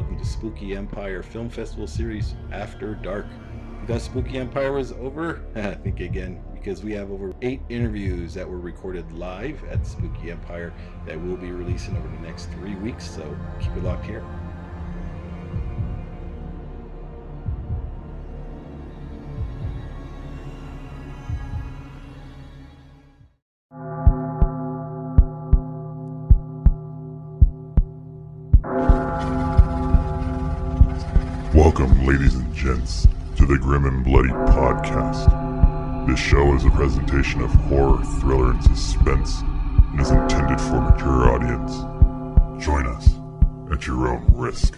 welcome to Spooky Empire Film Festival Series After Dark. You thought Spooky Empire was over? Think again, because we have over 8 interviews that were recorded live at Spooky Empire that we'll be releasing over the next 3 weeks, so keep it locked here. Welcome, ladies and gents, to the Grim and Bloody Podcast. This show is a presentation of horror, thriller, and suspense, and is intended for a mature audience. Join us at your own risk.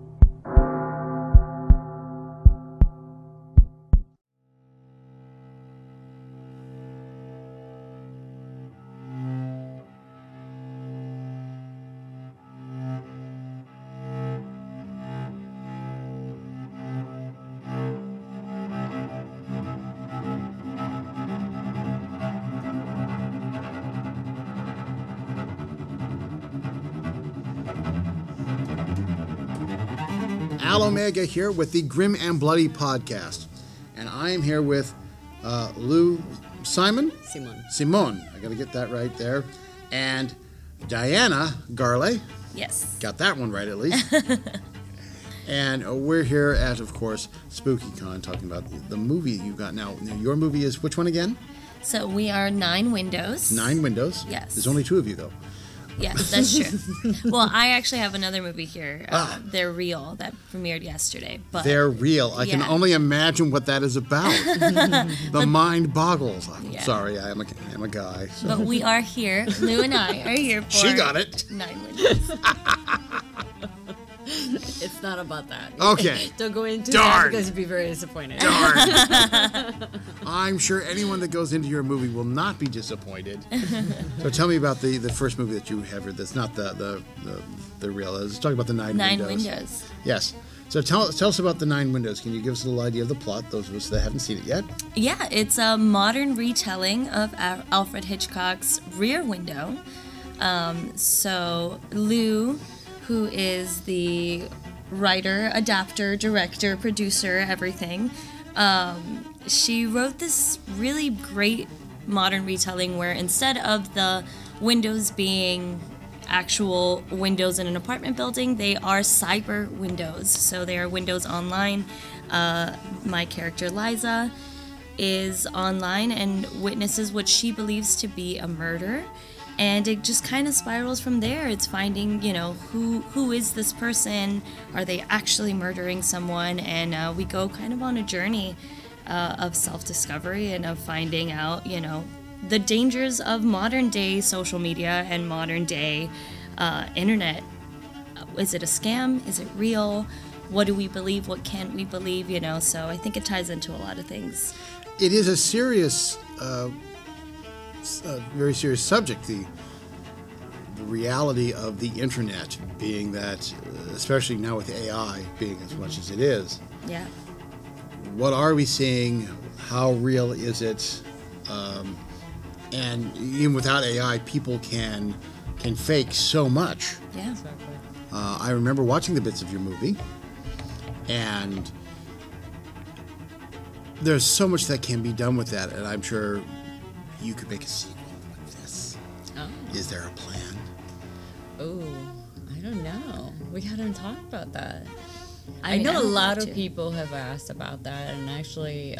Al Omega here with the Grim and Bloody Podcast. And I am here with Simon, I gotta get that right there. And Diana Garley. Yes. Got that one right at least. And we're here at, of course, SpookyCon talking about the movie you got now. Your movie is which one again? So we are Nine Windows. Nine Windows? Yes. There's only 2 of you, though. Yes, that's true. Well, I actually have another movie here. They're Real, that premiered yesterday. But They're Real. I can only imagine what that is about. The mind boggles. I'm sorry, I'm a guy. So. But we are here. Lou and I are here for She got it. Nine Windows. It's not about that. Okay. Don't go into Darn. that because you'd be very disappointed. Darn. I'm sure anyone that goes into your movie will not be disappointed. So tell me about the first movie that you have here that's not the Real. Let's talk about the Nine Windows. Yes. So tell us about the Nine Windows. Can you give us a little idea of the plot, those of us that haven't seen it yet? Yeah, it's a modern retelling of Alfred Hitchcock's Rear Window. So Lou, who is the writer, adapter, director, producer, everything. She wrote this really great modern retelling where instead of the windows being actual windows in an apartment building, they are cyber windows. So they are windows online. My character, Liza, is online and witnesses what she believes to be a murder. And it just kind of spirals from there. It's finding, who is this person? Are they actually murdering someone? And we go kind of on a journey of self-discovery and of finding out, the dangers of modern-day social media and modern-day internet. Is it a scam? Is it real? What do we believe? What can't we believe? So I think it ties into a lot of things. It is a serious... very serious subject, the reality of the internet being that, especially now with AI being as much as it is. Yeah. What are we seeing? How real is it? And even without AI, people can fake so much. Yeah. Exactly. I remember watching the bits of your movie, and there's so much that can be done with that, and I'm sure you could make a sequel with this. Oh. Is there a plan? Oh, I don't know. We hadn't talked about that. I I know a would lot love of to. people have asked about that, and actually,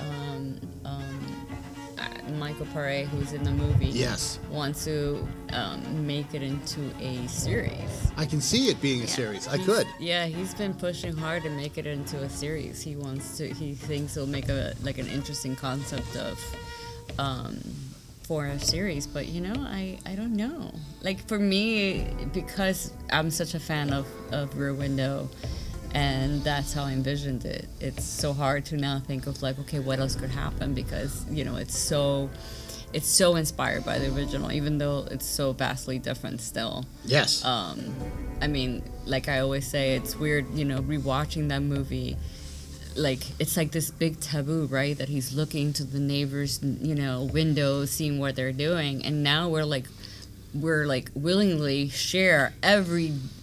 Michael Paré, who's in the movie, Yes. wants to make it into a series. I can see it being a series. I could. Yeah, he's been pushing hard to make it into a series. He thinks it'll make an interesting concept of for a series, but I don't know. Like for me, because I'm such a fan of Rear Window, and that's how I envisioned it. It's so hard to now think of like, okay, what else could happen, because it's so inspired by the original, even though it's so vastly different still. Yes. I mean, like I always say, it's weird, rewatching that movie. Like, it's like this big taboo, right? That he's looking to the neighbors', windows, seeing what they're doing. And now we're willingly share every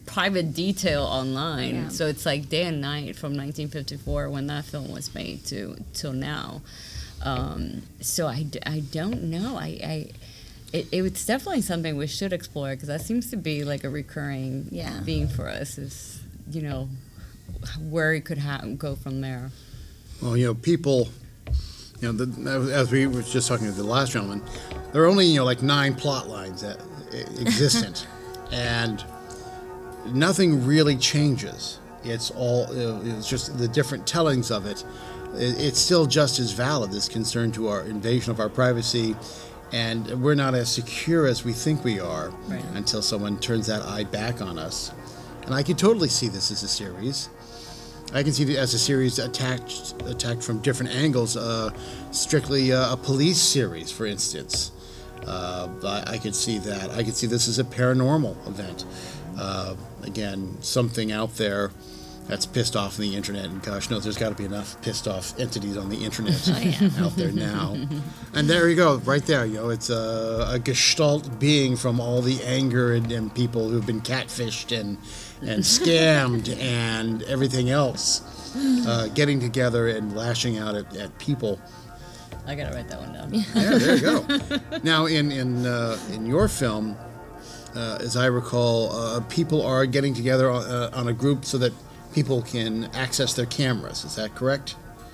private detail online. Yeah. So it's like day and night from 1954 when that film was made till now. So I don't know. It's definitely something we should explore, because that seems to be like a recurring theme for us, is, you know, where it could go from there. Well, you know, people, you know, as we were just talking to the last gentleman, there are only, you know, like 9 plot lines that existent, and nothing really changes. It's all, it's just the different tellings of it. It's still just as valid, this concern to our invasion of our privacy, and we're not as secure as we think we are until someone turns that eye back on us. And I could totally see this as a series. I can see it as a series attacked from different angles, strictly a police series, for instance. I could see that. I could see this as a paranormal event. Again, something out there that's pissed off on the internet, and gosh knows there's got to be enough pissed off entities on the internet out there now. And there you go, right there. You know, it's a gestalt being from all the anger and people who've been catfished and scammed and everything else, getting together and lashing out at people. I gotta write that one down. Yeah, there you go. Now, in your film, as I recall, people are getting together on a group so that people can access their cameras. Is that correct?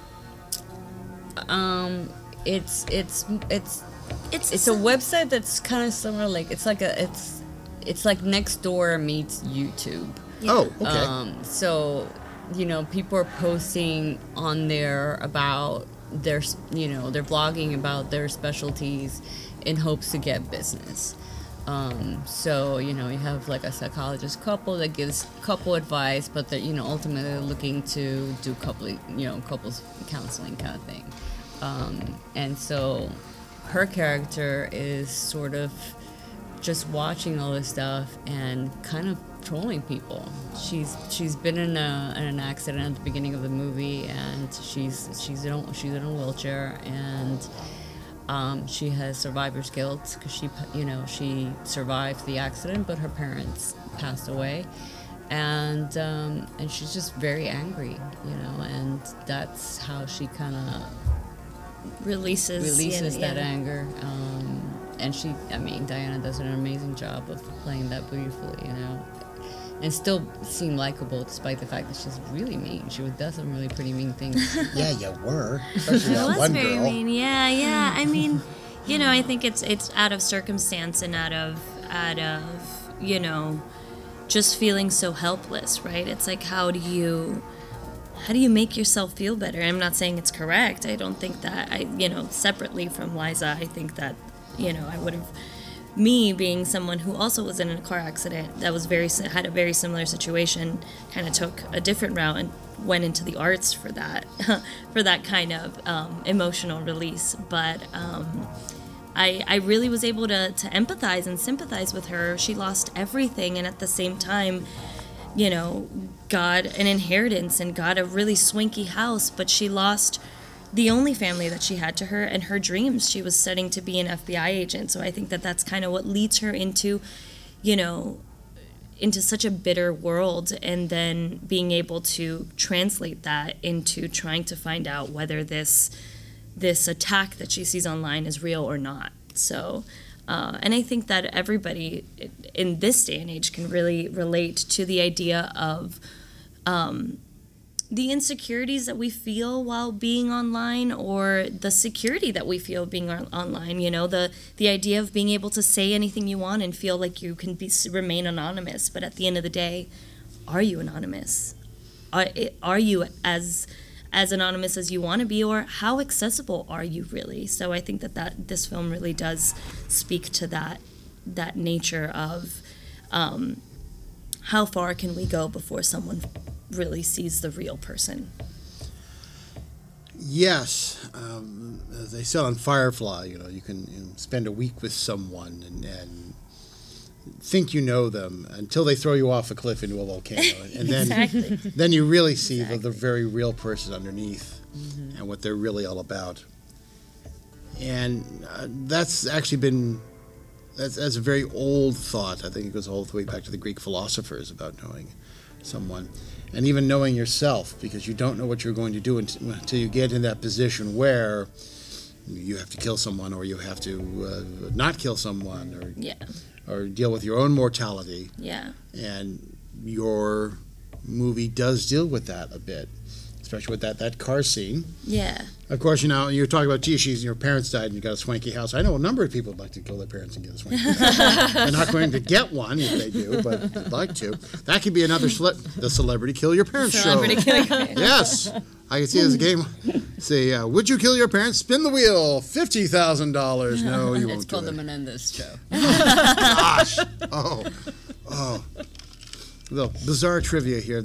It's a website that's kind of similar. Like it's like Nextdoor meets YouTube. Oh, okay. So, you know, people are posting on there about their, you know, they're blogging about their specialties in hopes to get business. So, you know, you have like a psychologist couple that gives couple advice, but they're, you know, ultimately looking to do couples counseling kind of thing. And so her character is sort of just watching all this stuff and kind of trolling people. She's been in an accident at the beginning of the movie, and she's in a wheelchair, and she has survivor's guilt because she survived the accident, but her parents passed away, and she's just very angry, you know, and that's how she kind of releases that anger. And Diana does an amazing job of playing that beautifully, you know, and still seem likable despite the fact that she's really mean. She does some really pretty mean things. Yeah, you were. Especially that was one very girl. mean. Yeah. I mean, you know, I think it's out of circumstance and out of you know, just feeling so helpless, right? It's like, how do you make yourself feel better? I'm not saying it's correct. I don't think that, separately from Liza, I think that, you know, I would have, me being someone who also was in a car accident that was had a very similar situation, kind of took a different route and went into the arts for that, for that kind of emotional release. But I really was able to empathize and sympathize with her. She lost everything, and at the same time, you know, got an inheritance and got a really swanky house, but she lost the only family that she had to her and her dreams. She was studying to be an FBI agent. So I think that that's kind of what leads her into, you know, into such a bitter world, and then being able to translate that into trying to find out whether this attack that she sees online is real or not. So, and I think that everybody in this day and age can really relate to the idea of the insecurities that we feel while being online, or the security that we feel being online. You know, the idea of being able to say anything you want and feel like you can remain anonymous. But at the end of the day, are you anonymous? Are you as anonymous as you want to be, or how accessible are you really? So I think that this film really does speak to that nature of how far can we go before someone really sees the real person. Yes, as they said on Firefly, you know, you can spend a week with someone and think you know them until they throw you off a cliff into a volcano, and then Exactly. then you really see the very real person underneath, mm-hmm. and what they're really all about. And that's actually been that's a very old thought. I think it goes all the way back to the Greek philosophers about knowing someone, and even knowing yourself, because you don't know what you're going to do until you get in that position where you have to kill someone, or you have to not kill someone, or deal with your own mortality. Yeah. And your movie does deal with that a bit, especially with that car scene. Yeah. Of course, you're talking about, your parents died and you got a swanky house. I know a number of people would like to kill their parents and get a swanky house. They're not going to get one if they do, but they'd like to. That could be another the Celebrity Kill Your Parents show. Kill Your Parents. Yes. I can see it as a game. Say, would you kill your parents? Spin the wheel. $50,000. No, you won't It's called do the it. Menendez show. Gosh. Oh. The bizarre trivia here.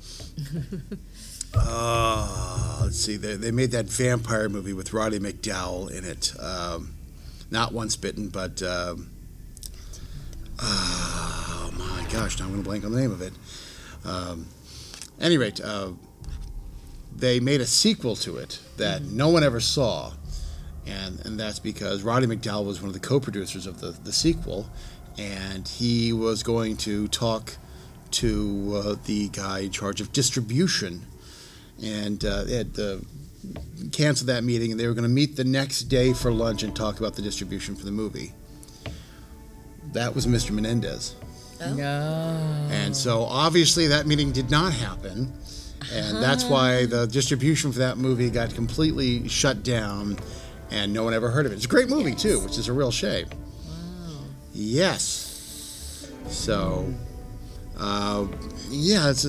Let's see. They made that vampire movie with Roddy McDowall in it. Not Once Bitten, but oh my gosh! Now I'm going to blank on the name of it. At any rate, they made a sequel to it that no one ever saw, and that's because Roddy McDowall was one of the co-producers of the sequel, and he was going to talk to the guy in charge of distribution, and they had canceled that meeting, and they were going to meet the next day for lunch and talk about the distribution for the movie. That was Mr. Menendez. Oh. And so obviously that meeting did not happen, and that's why the distribution for that movie got completely shut down, and no one ever heard of it. It's a great movie too, which is a real shame. Wow. Yes. So, it's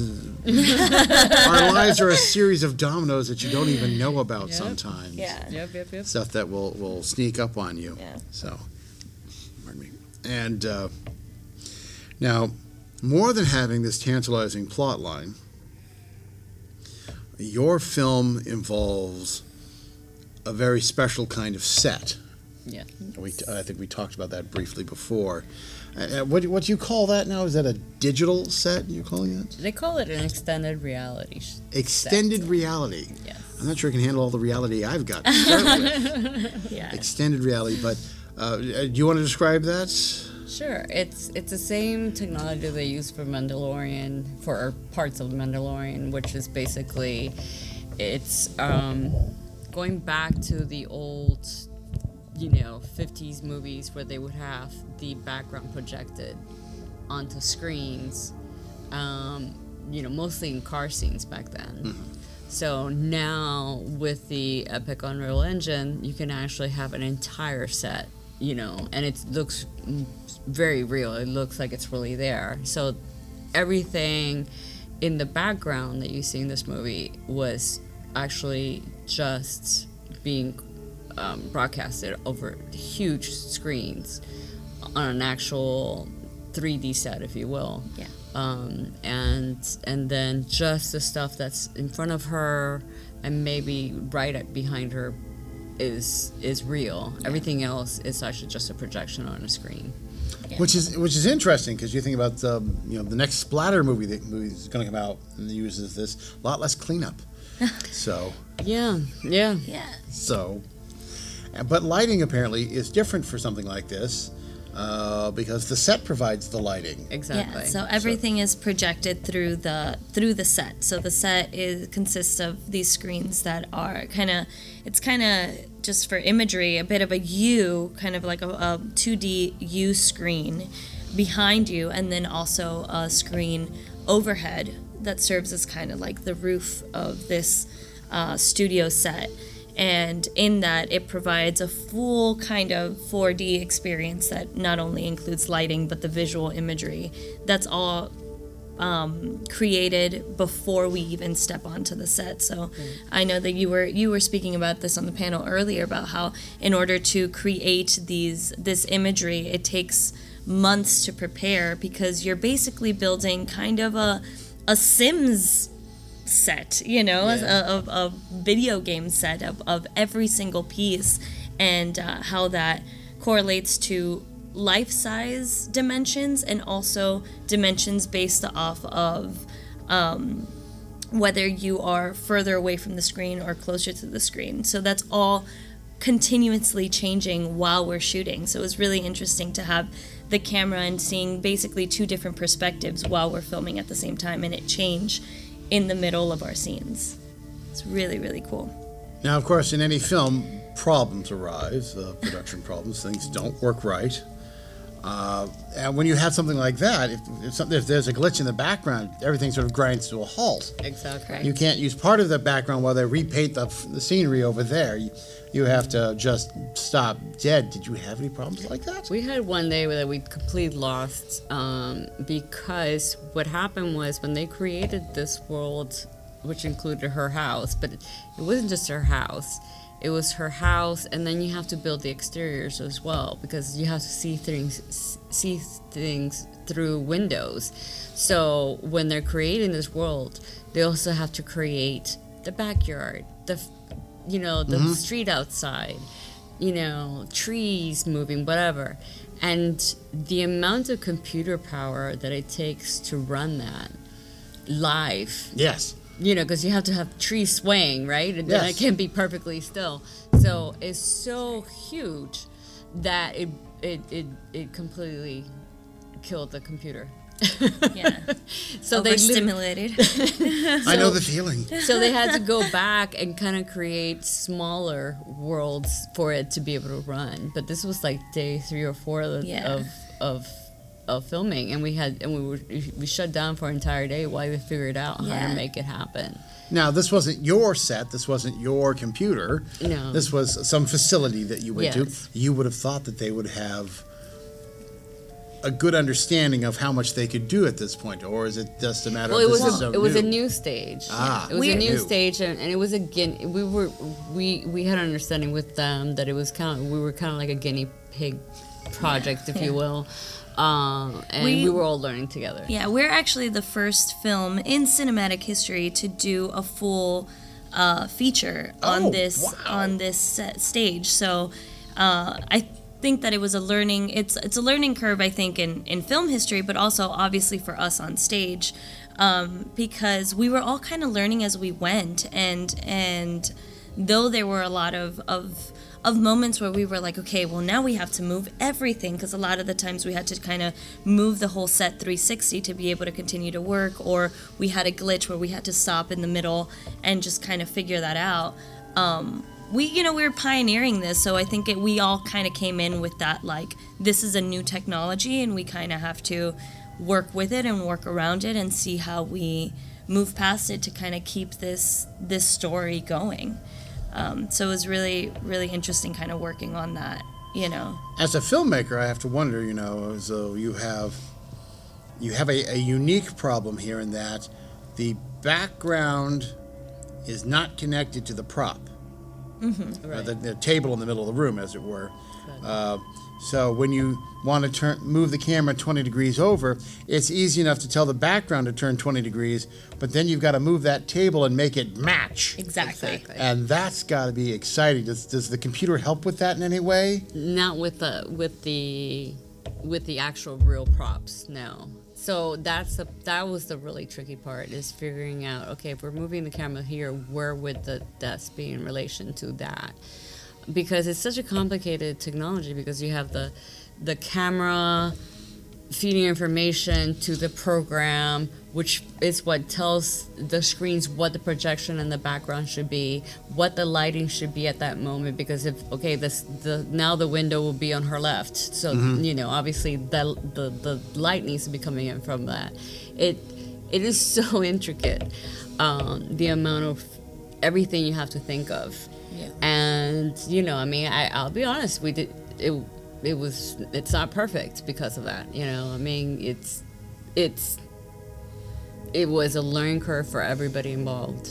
our lives are a series of dominoes that you don't even know about sometimes. Yeah. Yep. Stuff that will sneak up on you. Yeah. So, pardon me. And now, more than having this tantalizing plot line, your film involves a very special kind of set. Yeah. I think we talked about that briefly before. What do you call that now? Is that a digital set you're calling it? They call it an extended reality Extended set. reality. Yes. I'm not sure it can handle all the reality I've got to start with. Yeah. Extended reality, but do you want to describe that? Sure. It's the same technology they use for Mandalorian, for parts of Mandalorian, which is basically, it's going back to the old 50s movies where they would have the background projected onto screens, mostly in car scenes back then. Mm-hmm. So now with the Epic Unreal Engine, you can actually have an entire set, and it looks very real. It looks like it's really there. So everything in the background that you see in this movie was actually just being broadcasted over huge screens on an actual 3D set, if you will. Yeah. And then just the stuff that's in front of her and maybe behind her is real. Yeah. Everything else is actually just a projection on a screen. Yeah. Which is interesting, because you think about the next splatter movie is going to come out and uses this, a lot less cleanup. So. Yeah. So. But lighting apparently is different for something like this, because the set provides the lighting. Exactly. Yeah, so everything is projected through the set. So the set consists of these screens that are kind of just for imagery, a bit of a U, kind of like a 2D U screen behind you, and then also a screen overhead that serves as kind of like the roof of this studio set. And in that, it provides a full kind of 4D experience that not only includes lighting, but the visual imagery. That's all created before we even step onto the set. So I know that you were speaking about this on the panel earlier, about how in order to create this imagery, it takes months to prepare, because you're basically building kind of a Sims set, a video game set of every single piece, and how that correlates to life-size dimensions, and also dimensions based off of whether you are further away from the screen or closer to the screen. So that's all continuously changing while we're shooting. So it was really interesting to have the camera and seeing basically two different perspectives while we're filming at the same time, and it change in the middle of our scenes. It's really, really cool. Now, of course, in any film, problems arise, production problems, things don't work right. And when you have something like that, if there's a glitch in the background, everything sort of grinds to a halt. Exactly. You can't use part of the background while they repaint the scenery over there. You have to just stop dead. Did you have any problems like that? We had one day that we completely lost because what happened was when they created this world, which included her house, but it wasn't just her house. It was her house, and then you have to build the exteriors as well because you have to see things through windows. So when they're creating this world, they also have to create the backyard, the street outside, trees moving, whatever. And the amount of computer power that it takes to run that live. Yes. Because you have to have trees swaying, right? And then it can't be perfectly still. So it's so huge that it completely killed the computer. Yeah. So overstimulated. I know the feeling. So they had to go back and kind of create smaller worlds for it to be able to run. But this was like day 3 or 4 of filming, and we shut down for an entire day while we figured out how to make it happen. Now, this wasn't your set. This wasn't your computer. No. This was some facility that you went to. Yes. You would have thought that they would have a good understanding of how much they could do at this point, or is it just a matter of this is so it was new? a new stage. Ah, it was a new new. stage, and it was we had an understanding with them that it was we were kind of like a guinea pig project, if you will. And we were all learning together. Yeah, we're actually the first film in cinematic history to do a full feature on this stage. So I think that it was a learning. It's a learning curve, I think, in film history, but also obviously for us on stage, because we were all kind of learning as we went, and though there were a lot of moments where we were like, okay, well, now we have to move everything, because a lot of the times we had to kind of move the whole set 360 to be able to continue to work, or we had a glitch where we had to stop in the middle and just kind of figure that out. We were pioneering this, so I think we all kind of came in with that, like, this is a new technology, and we kind of have to work with it and work around it and see how we move past it to kind of keep this story going. So it was really, really interesting kind of working on that, As a filmmaker, I have to wonder, so you have a unique problem here in that the background is not connected to the prop. Mm-hmm. Right. The table in the middle of the room, as it were. So when you want to move the camera 20 degrees over, it's easy enough to tell the background to turn 20 degrees, but then you've got to move that table and make it match. Exactly. And that's got to be exciting. Does the computer help with that in any way? Not with the actual real props, no. So that was the really tricky part, is figuring out, okay, if we're moving the camera here, where would the desk be in relation to that? Because it's such a complicated technology, because you have the camera feeding information to the program, which is what tells the screens what the projection and the background should be, what the lighting should be at that moment. Because now the window will be on her left, so obviously the light needs to be coming in from that. It is so intricate, the amount of everything you have to think of. Yeah. And I'll be honest, we did it's not perfect because of that. It was a learning curve for everybody involved.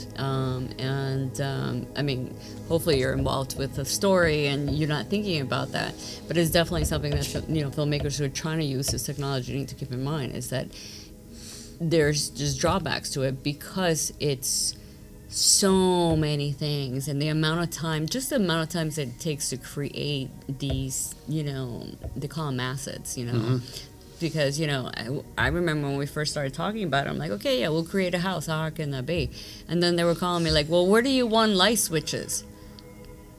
Hopefully you're involved with the story and you're not thinking about that. But it's definitely something that filmmakers who are trying to use this technology need to keep in mind, is that there's just drawbacks to it, because it's so many things, and the amount of time that it takes to create these, they call them assets, Mm-hmm. Because, I remember when we first started talking about it, I'm like, okay, yeah, we'll create a house, how can that be? And then they were calling me like, well, where do you want light switches?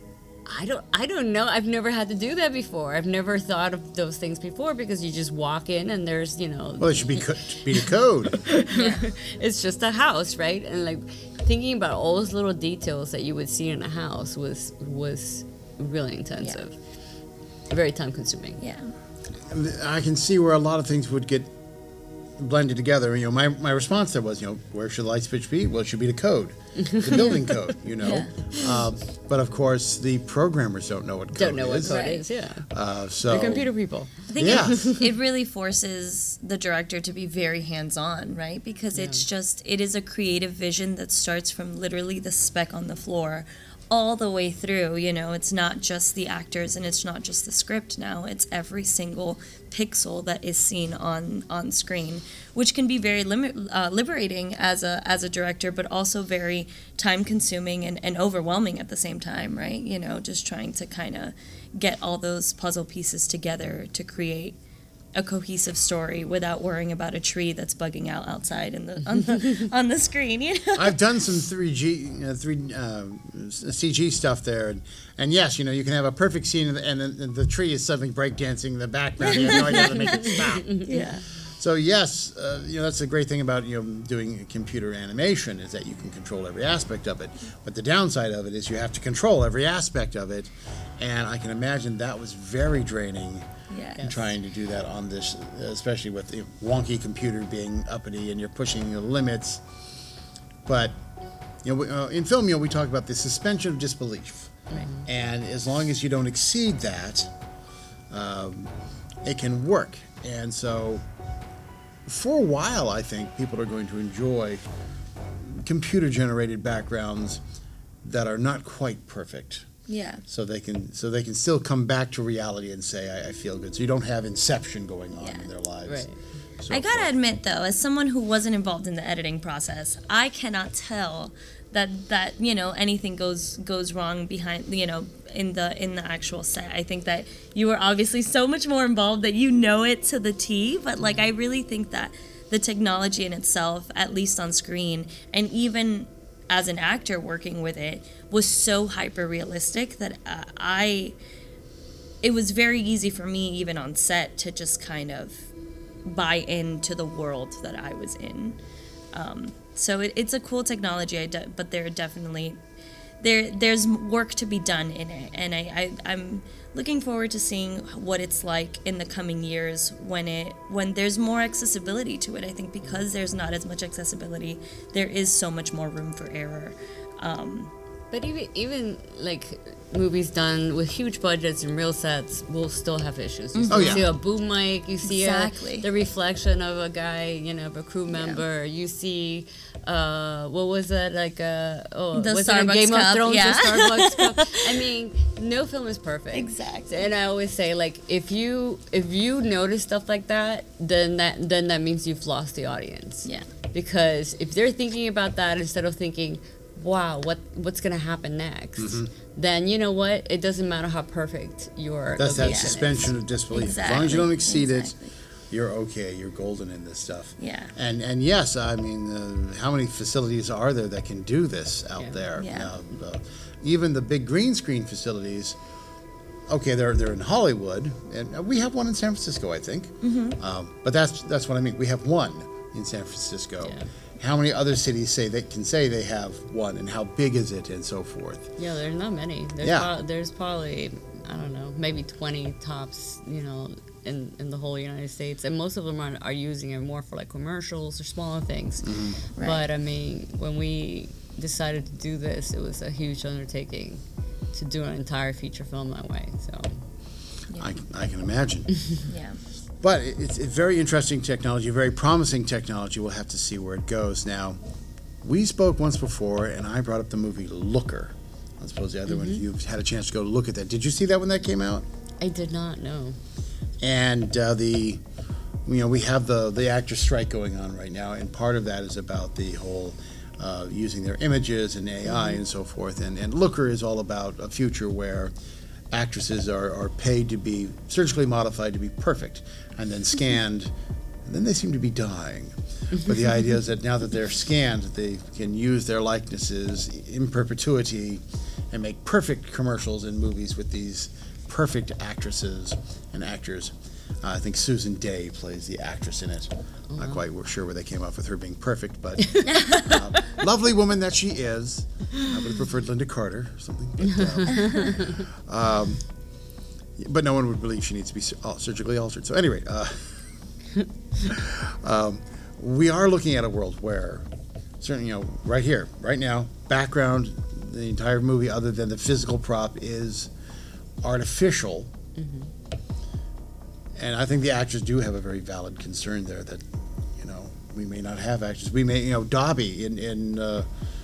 I don't know. I've never had to do that before. I've never thought of those things before because you just walk in and there's, Well, it should be the code. it's just a house, right? And like thinking about all those little details that you would see in a house was really intensive. Very time consuming. Yeah. I can see where a lot of things would get blended together. My response there was, where should the light switch be? Well, it should be the code, the building code. But of course, the programmers don't know what code is. Don't know what code is. Yeah. So they're computer people. I think it really forces the director to be very hands-on, right? Because it is a creative vision that starts from literally the speck on the floor all the way through. It's not just the actors and it's not just the script now. It's every single pixel that is seen on screen, which can be very liberating as a director, but also very time-consuming and overwhelming at the same time, right? Just trying to kind of get all those puzzle pieces together to create a cohesive story without worrying about a tree that's bugging out outside on the screen. I've done some 3G, CG stuff there, and yes, you can have a perfect scene, and the tree is suddenly breakdancing in the background. You have no idea how to make it stop. Yeah. So yes, that's the great thing about doing computer animation is that you can control every aspect of it. But the downside of it is you have to control every aspect of it, and I can imagine that was very draining. Yes. Trying to do that on this, especially with the wonky computer being uppity and you're pushing the limits. But in film, we talk about the suspension of disbelief, and as long as you don't exceed that, it can work. And so, for a while, I think people are going to enjoy computer-generated backgrounds that are not quite perfect. Yeah. So they can still come back to reality and say, I feel good. So you don't have Inception going on in their lives. Right. So I gotta admit, though, as someone who wasn't involved in the editing process, I cannot tell that anything goes wrong behind in the actual set. I think that you were obviously so much more involved that it to the T. But I really think that the technology in itself, at least on screen, and even as an actor working with it, was so hyper realistic that it was very easy for me, even on set, to just kind of buy into the world that I was in. So it's a cool technology, but there are definitely there's work to be done in it, and I'm looking forward to seeing what it's like in the coming years when there's more accessibility to it. I think because there's not as much accessibility, there is so much more room for error. But even like movies done with huge budgets and real sets will still have issues. You still see a boom mic, you see the reflection of a guy, of a crew member. You see, what was that, like the was Starbucks it Game cup, of Thrones, yeah. the Starbucks cup? I mean, no film is perfect. Exactly. And I always say, like, if you notice stuff like that, then that means you've lost the audience. Yeah. Because if they're thinking about that instead of thinking, wow, what's going to happen next? Then you know what? It doesn't matter how perfect your That's that location suspension is. of disbelief. Exactly. As long as you don't exceed it, you're okay. You're golden in this stuff. Yeah. And yes, I mean, how many facilities are there that can do this out there? Yeah. Even the big green screen facilities. Okay, they're in Hollywood, and we have one in San Francisco, I think. But that's what I mean. We have one in San Francisco. Yeah. How many other cities say they have one, and how big is it, and so forth? Yeah, there's not many. There's probably, I don't know, maybe 20 tops, in the whole United States, and most of them are using it more for like commercials or smaller things. Right. But I mean, when we decided to do this, it was a huge undertaking to do an entire feature film that way. So I can imagine. Yeah. But it's a very interesting technology, very promising technology. We'll have to see where it goes. Now, we spoke once before, and I brought up the movie Looker. I suppose the other one, you've had a chance to go look at that. Did you see that when that came out? I did not know. And we have the actor strike going on right now, and part of that is about the whole using their images and AI and so forth. And Looker is all about a future where actresses are paid to be surgically modified to be perfect, and then scanned, and then they seem to be dying. But the idea is that now that they're scanned, they can use their likenesses in perpetuity and make perfect commercials and movies with these perfect actresses and actors. I think Susan Day plays the actress in it. Not quite sure where they came up with her being perfect, but lovely woman that she is. I would have preferred Linda Carter or something. But no one would believe she needs to be surgically altered. So anyway, we are looking at a world where, certainly, right here, right now, background, the entire movie, other than the physical prop, is artificial. Mm-hmm. And I think the actors do have a very valid concern there that, we may not have actors. We may, Dobby in the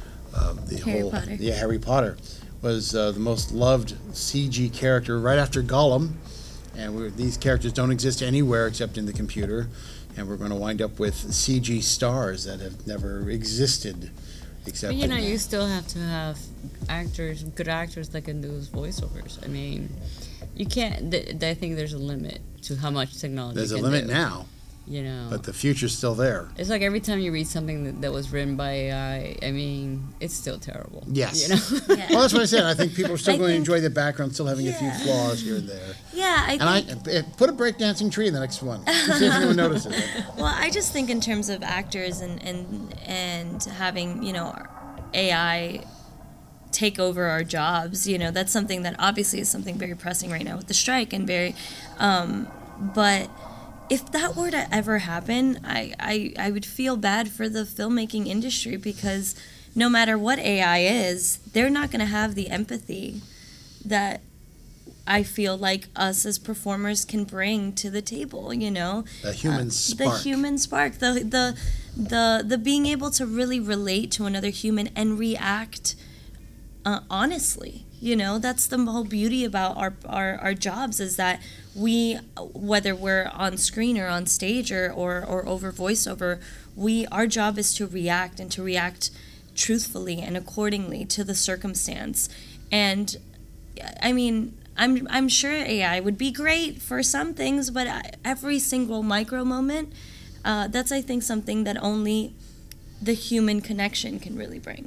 Harry Potter was the most loved CG character right after Gollum. And these characters don't exist anywhere except in the computer. And we're going to wind up with CG stars that have never existed except but, you still have to have good actors that can do those voiceovers. I mean, you can't, I think there's a limit to how much technology there's a limit now. But the future's still there. It's like every time you read something that was written by AI, I mean, it's still terrible. Yes. Well, that's what I said. I think people are still going to enjoy the background, still having a few flaws here and there. Yeah, I put a breakdancing tree in the next one. See if anyone notices it. Well, I just think in terms of actors and having, AI take over our jobs, that's something that obviously is something very pressing right now with the strike and very, but if that were to ever happen, I would feel bad for the filmmaking industry because no matter what AI is, they're not going to have the empathy that I feel like us as performers can bring to the table, The human spark. The human spark. The being able to really relate to another human and react honestly. That's the whole beauty about our jobs is that we, whether we're on screen or on stage or over voiceover, our job is to react and to react truthfully and accordingly to the circumstance. And I mean, I'm sure AI would be great for some things, but every single micro moment, that's I think something that only the human connection can really bring.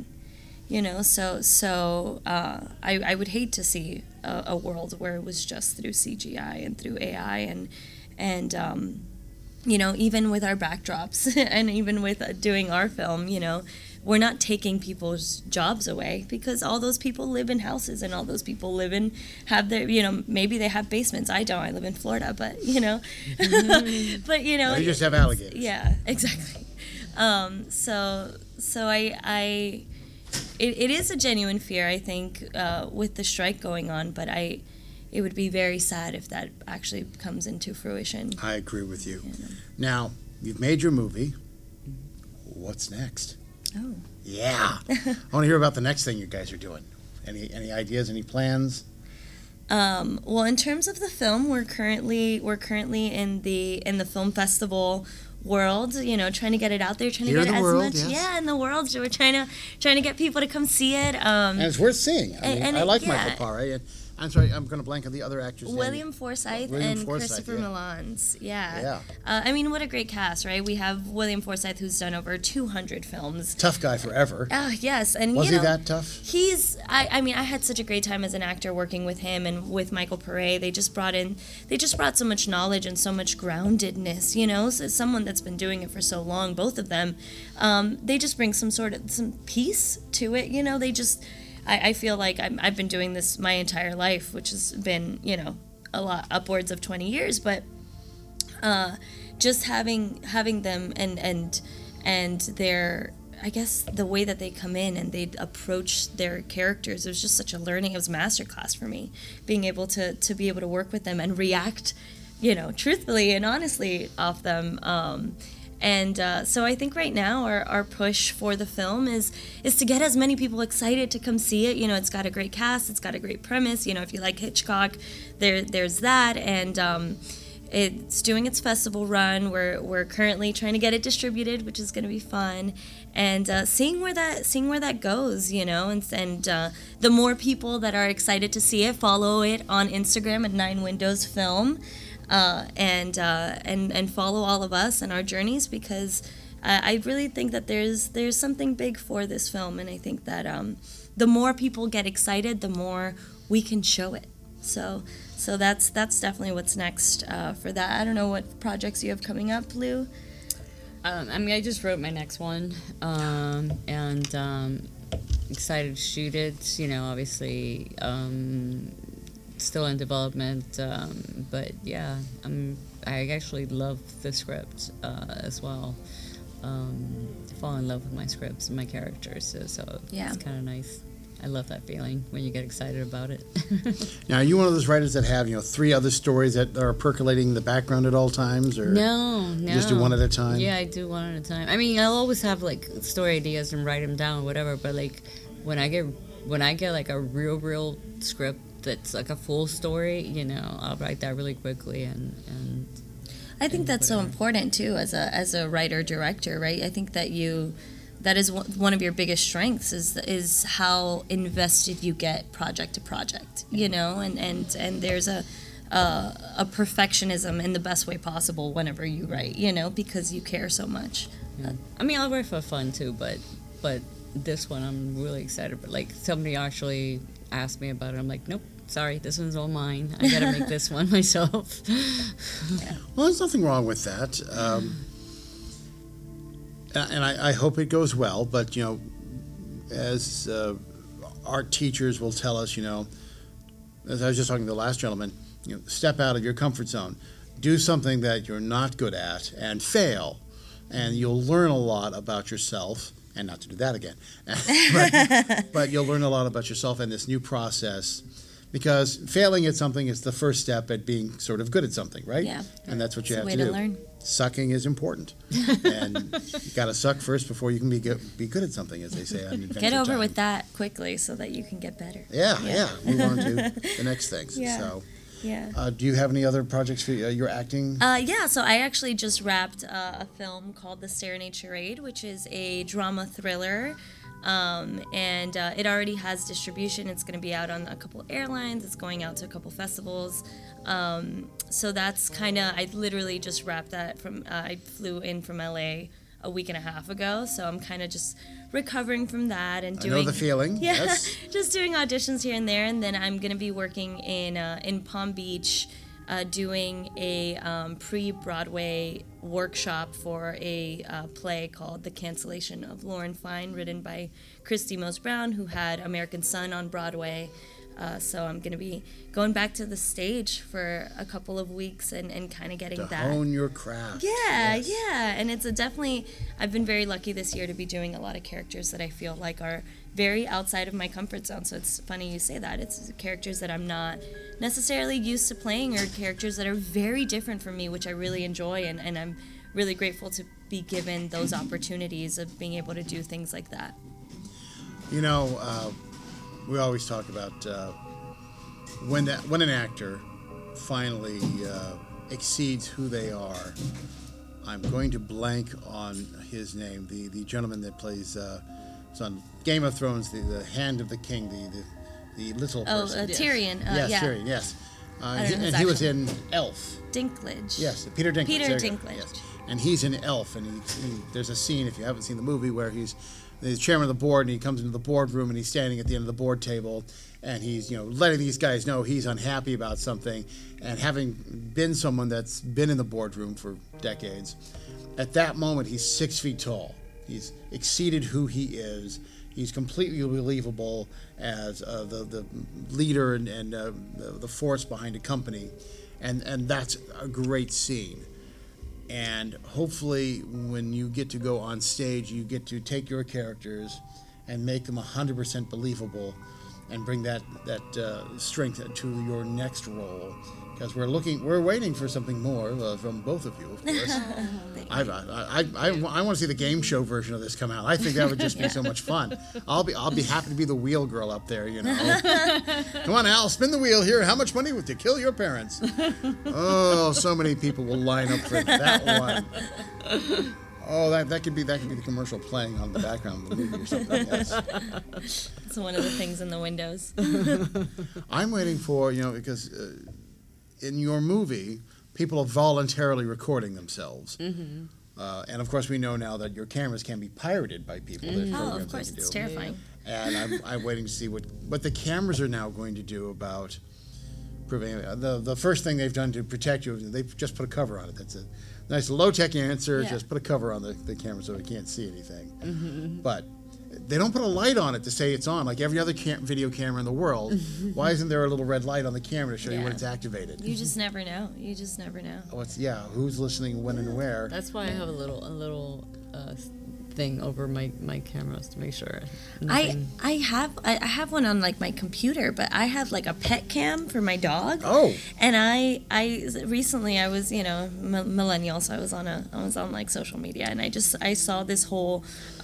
So I would hate to see a world where it was just through CGI and through AI and even with our backdrops and even with doing our film, we're not taking people's jobs away because all those people live in houses and all those people have their, maybe they have basements. I don't. I live in Florida, but but you just have alligators. Yeah, exactly. It is a genuine fear, I think, with the strike going on, but it would be very sad if that actually comes into fruition. I agree with you. Now, you've made your movie. What's next? Oh. Yeah. I want to hear about the next thing you guys are doing. Any ideas, any plans? Well, in terms of the film, we're currently in the film festival world, trying to get it out there, trying to get it as much, in the world. So we're trying to get people to come see it. And it's worth seeing. I like Michael Paré. I'm sorry, I'm going to blank on the other actors' William Forsythe and Christopher Milans. Yeah. What a great cast, right? We have William Forsythe, who's done over 200 films. Tough guy forever. Yes. And Was he that tough? He's, I had such a great time as an actor working with him and with Michael Paré. They just brought so much knowledge and so much groundedness, so as someone that's been doing it for so long, both of them, they just bring some peace to it, they just... I feel like I've been doing this my entire life, which has been, a lot, upwards of 20 years. But just having them and their, I guess, the way that they come in and they approach their characters, it was just such a learning. It was a masterclass for me, being able to be able to work with them and react, truthfully and honestly off them. So I think right now our push for the film is to get as many people excited to come see it. It's got a great cast, it's got a great premise. If you like Hitchcock, there's that, and it's doing its festival run. We're currently trying to get it distributed, which is going to be fun, and seeing where that goes. And the more people that are excited to see it, follow it on Instagram at 9 Windows Film. And follow all of us and our journeys, because I really think that there's something big for this film, and I think that the more people get excited, the more we can show it. So that's definitely what's next for that. I don't know what projects you have coming up, Lou. I just wrote my next one, and excited to shoot it. Obviously, still in development, but yeah, I actually love the script as well. Fall in love with my scripts and my characters, so Yeah. it's kind of nice. I love that feeling when you get excited about it. Now, are you one of those writers that have 3 other stories that are percolating in the background at all times, or No. you just do one at a time? Yeah, I do one at a time. I'll always have like story ideas and write them down, or whatever. But like when I get like a real script that's like a full story, I'll write that really quickly and I think that's so whatever. important too, as a writer director, right? I think that is one of your biggest strengths is how invested you get project to project, and there's a perfectionism in the best way possible whenever you write, because you care so much. Yeah. I'll write for fun too, but this one I'm really excited. But like somebody actually asked me about it, I'm like, nope, sorry, this one's all mine. I gotta make this one myself. Well, there's nothing wrong with that. And I hope it goes well, but, as art teachers will tell us, as I was just talking to the last gentleman, step out of your comfort zone. Do something that you're not good at and fail, and you'll learn a lot about yourself, and not to do that again. but you'll learn a lot about yourself and this new process, because failing at something is the first step at being sort of good at something, right? Yeah. And that's what you It's a have way to do. to learn. Sucking is important, and you got to suck first before you can be good at something, as they say on Adventure Get over Time. with that quickly so that you can get better. Yeah. Move on to the next things. Yeah. So, Yeah. do you have any other projects for your acting? Yeah, so I actually just wrapped a film called The Serenade Charade, which is a drama thriller. And it already has distribution. It's going to be out on a couple airlines. It's going out to a couple festivals. So that's I literally just wrapped that I flew in from LA a week and a half ago. So I'm kind of just recovering from that and doing. I know the feeling. Yeah, Yes. just doing auditions here and there. And then I'm going to be working in Palm Beach, doing a pre-Broadway workshop for a play called The Cancellation of Lauren Fine, written by Christy Mose Brown, who had American Son on Broadway. So I'm going to be going back to the stage for a couple of weeks and kind of getting To that. hone your craft. Yeah, Yes. yeah. And it's I've been very lucky this year to be doing a lot of characters that I feel like are very outside of my comfort zone. So it's funny you say that. It's characters that I'm not necessarily used to playing, or characters that are very different from me, which I really enjoy. And I'm really grateful to be given those opportunities of being able to do things like that. We always talk about when an actor finally exceeds who they are. I'm going to blank on his name. The gentleman that plays it's on Game of Thrones, the Hand of the King, the little person. Tyrion. Yes, Yeah. Tyrion. Yes. don't know his And he was actual- in Elf. Dinklage. Yes, Peter Dinklage. Peter There you go. Dinklage. Yes. And he's in Elf, and there's a scene, if you haven't seen the movie, where he's the chairman of the board, and he comes into the boardroom, and he's standing at the end of the board table, and he's letting these guys know he's unhappy about something, and having been someone that's been in the boardroom for decades, at that moment he's 6 feet tall. He's exceeded who he is. He's completely believable as the leader and the force behind a company, and that's a great scene. And hopefully when you get to go on stage, you get to take your characters and make them 100% believable and bring that strength to your next role. Because we're waiting for something more from both of you, of course. I want to see the game show version of this come out. I think that would just be so much fun. I'll be happy to be the wheel girl up there, Come on, Al, spin the wheel here. How much money would to kill your parents? Oh, so many people will line up for that one. Oh, that could be the commercial playing on the background of the movie or something. Yes. It's one of the things in the windows. I'm waiting for because. In your movie, people are voluntarily recording themselves. Mm-hmm. And of course, we know now that your cameras can be pirated by people. There's Oh, programs of course, they can it's do. terrifying. And I'm waiting to see what the cameras are now going to do about preventing. The first thing they've done to protect you, they've just put a cover on it. That's a nice low-tech answer. Yeah. Just put a cover on the camera so they can't see anything. But they don't put a light on it to say it's on, like every other video camera in the world. Why isn't there a little red light on the camera to show you when Yeah. it's activated? You just never know. You just never know. Who's listening, when, and where? That's why I have a little thing over my cameras to make sure. I nothing- have one on like my computer, but I have like a pet cam for my dog. Oh. And I recently I was millennial, so I was on like social media, and I saw this whole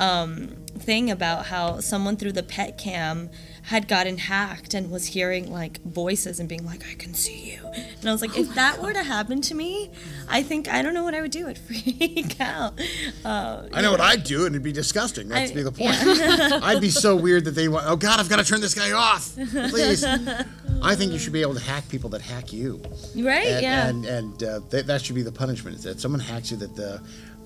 thing about how someone through the pet cam had gotten hacked and was hearing like voices and being like, I can see you. And I was like, if that were to happen to me, I don't know what I would do. I'd freak out. I know what I'd do, and it'd be disgusting. That'd be the point. Yeah. I'd be so weird that they want, oh God, I've got to turn this guy off. Please. I think you should be able to hack people that hack you. Right? And, yeah. And that should be the punishment. Is that someone hacks you, that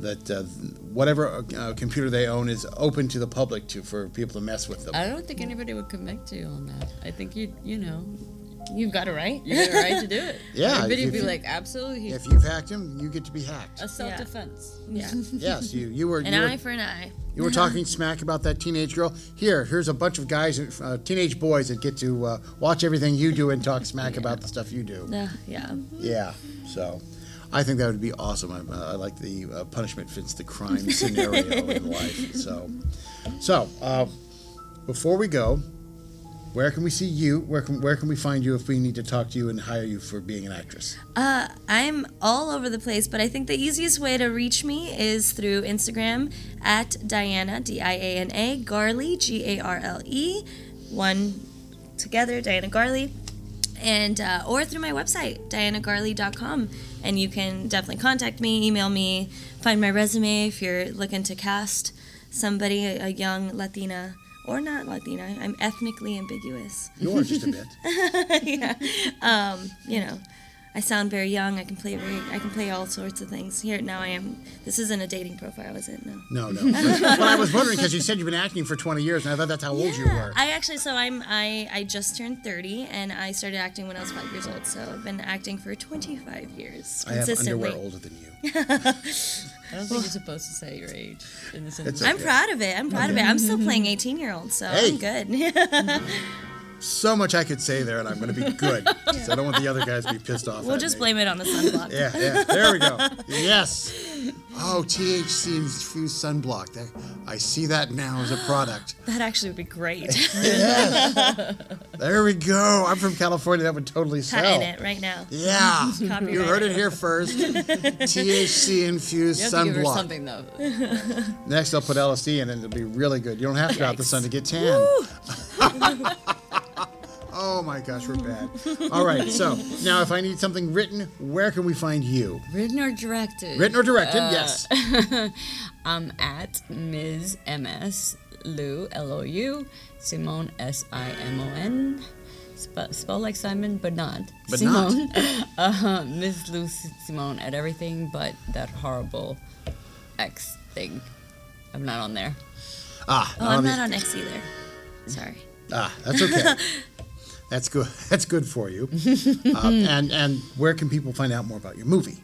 whatever computer they own is open to the public for people to mess with them. I don't think anybody would convict you on that. I think you You've got it right. you have a right to do it. Yeah, Everybody would if be you- like, absolutely. If you've hacked him, you get to be hacked. A self-defense. Yeah. Yes, you were. An you were, eye for an eye. You were talking smack about that teenage girl. Here's a bunch of guys, teenage boys that get to watch everything you do and talk smack about the stuff you do. Yeah. Yeah, so I think that would be awesome. I like the punishment fits the crime scenario in life. So before we go, where can we see you? Where can we find you if we need to talk to you and hire you for being an actress? I'm all over the place, but I think the easiest way to reach me is through Instagram at Diana, Diana Garley, Garle, one together, Diana Garley, and or through my website, dianagarley.com, and you can definitely contact me, email me, find my resume if you're looking to cast somebody, a young Latina. Or not Latina. I'm ethnically ambiguous. You are just a bit. Yeah. I sound very young. I can play all sorts of things. Here now I am. This isn't a dating profile, is it? No. No. Well, I was wondering because you said you've been acting for 20 years, and I thought that's how old you were. I just turned 30, and I started acting when I was 5 years old. So I've been acting for 25 years I have consistently. underwear older than you. I don't think you're supposed to say your age in this It's instance. I'm proud of it. I'm still playing 18-year-old, so Hey. I'm good. So much I could say there, and I'm going to be good. So I don't want the other guys to be pissed off. We'll at just me. blame it on the sunblock. Yeah. There we go. Yes. Oh, THC infused sunblock. I see that now as a product. That actually would be great. There we go. I'm from California. That would totally sell. Patent it right now. Yeah. Copyright You heard it. it here first. THC infused You have to give her sunblock. something though. Next, I'll put LSD in it. It'll be really good. You don't have to go out in the sun to get tan. Oh my gosh, we're bad. All right, so now if I need something written, where can we find you? Written or directed? Written or directed? Yes. I'm at Ms. MS Lou Lou Simone SIMON. Spell like Simon, but not. But Simone. Ms. Lou Simone at everything but that horrible X thing. I'm not on there. Oh, I'm not on X either. Sorry. That's okay. That's good. That's good for you. And where can people find out more about your movie?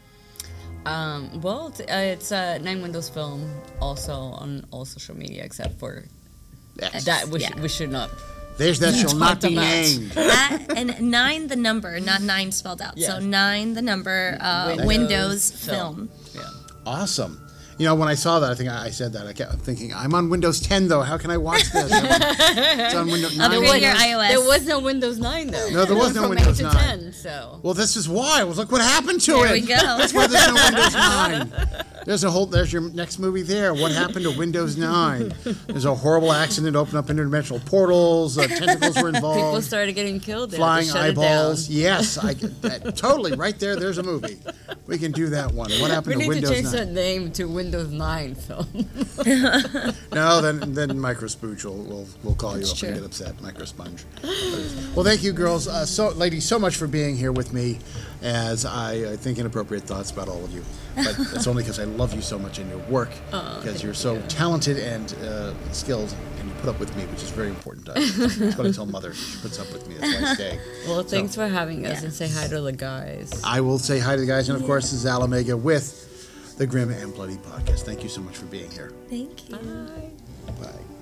Well, it's a Nine Windows film, also on all social media except for Yes. that we should not. That shall not talked be about. named. And 9 the number, not 9 spelled out. So Yes. 9 the number, Windows film. Yeah. Awesome. You know, when I saw that, I think I said that. I kept thinking, I'm on Windows 10, though. How can I watch this? It's on Windows 9. Upgrade your iOS. There was no Windows 9 though. No, there was no From Windows 8 9. to 10, so. Well, this is why. Well, look what happened to There it. we go. That's why there's no Windows 9. There's your next movie there. What happened to Windows 9? There's a horrible accident, opened up interdimensional portals, tentacles were involved. People started getting killed. They had to Flying shut it down. eyeballs. Yes, totally. Right there, there's a movie. We can do that one. What happened We to need to Windows change 9? that name to Windows 9 film. No, then Microspooge will call you That's up true. and get upset. Microsponge. Well, thank you, girls, ladies, so much for being here with me. As I think inappropriate thoughts about all of you, but it's only because I love you so much in your work, because you're so talented and skilled, and you put up with me, which is very important to us. That's what I tell Mother. She puts up with me. That's why I stay. Well, thanks for having us, Yeah. and say hi to the guys. I will say hi to the guys, and of course, this is Al Omega with the Grim and Bloody Podcast. Thank you so much for being here. Thank you. Bye.